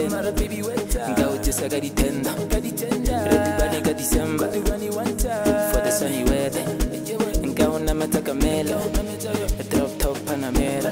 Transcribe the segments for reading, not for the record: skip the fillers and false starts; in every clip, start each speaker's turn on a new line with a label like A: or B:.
A: Ngawuthi sakadithenda ready banika December for the sunny weather. Ngawuna matakamelo a drop top Panamera.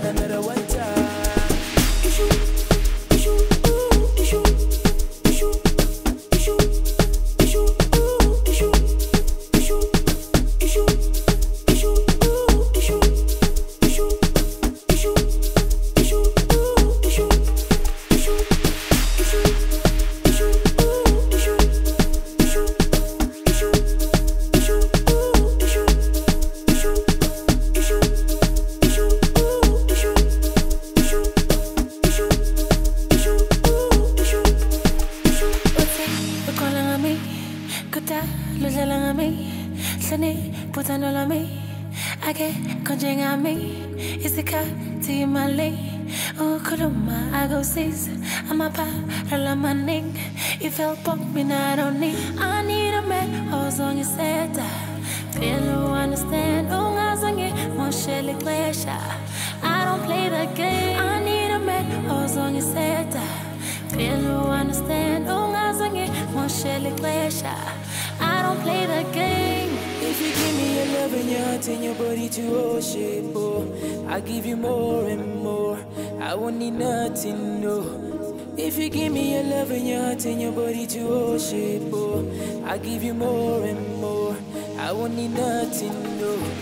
B: You felt pop me, I don't need. I need a man who's on your set. Feel no understand. Oh, I don't play the game. I need a man who's on your set. Feel no understand. Oh, I don't play the game.
A: If you give me your love and your heart and your body to all shape, oh, I give you more and more. I won't need nothing, no. If you give me your love and your heart and your body to all shape, oh, I give you more and more. I won't need nothing, no.